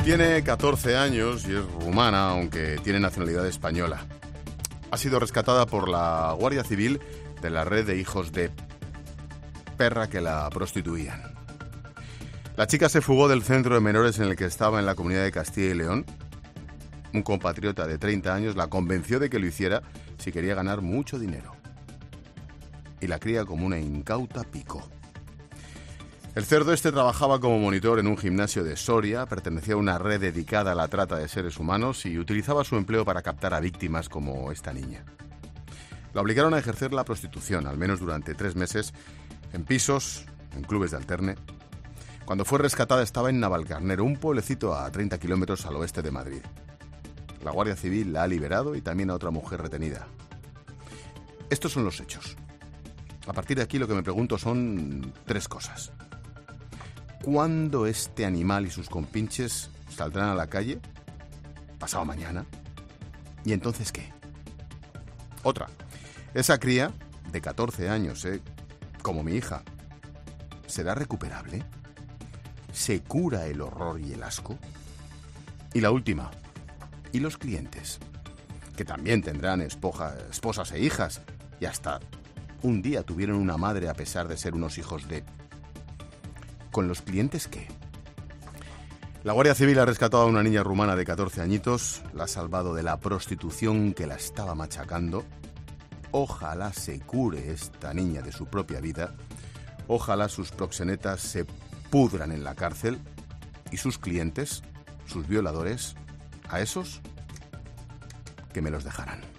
Tiene 14 años y es rumana, aunque tiene nacionalidad española. Ha sido rescatada por la Guardia Civil de la red de hijos de perra que la prostituían. La chica se fugó del centro de menores en el que estaba en la comunidad de Castilla y León. Un compatriota de 30 años la convenció de que lo hiciera si quería ganar mucho dinero. Y la cría como una incauta picó. El cerdo este trabajaba como monitor en un gimnasio de Soria, pertenecía a una red dedicada a la trata de seres humanos y utilizaba su empleo para captar a víctimas como esta niña. La obligaron a ejercer la prostitución, al menos durante 3 meses, en pisos, en clubes de alterne. Cuando fue rescatada estaba en Navalcarnero, un pueblecito a 30 kilómetros al oeste de Madrid. La Guardia Civil la ha liberado y también a otra mujer retenida. Estos son los hechos. A partir de aquí lo que me pregunto son 3 cosas. ¿Cuándo este animal y sus compinches saldrán a la calle? ¿Pasado mañana? ¿Y entonces qué? Otra. Esa cría, de 14 años, como mi hija, ¿será recuperable? ¿Se cura el horror y el asco? Y la última. ¿Y los clientes? Que también tendrán esposas e hijas, y hasta un día tuvieron una madre a pesar de ser unos hijos de... ¿Con los clientes qué? La Guardia Civil ha rescatado a una niña rumana de 14 añitos, la ha salvado de la prostitución que la estaba machacando. Ojalá se cure esta niña de su propia vida. Ojalá sus proxenetas se pudran en la cárcel y sus clientes, sus violadores, a esos que me los dejarán.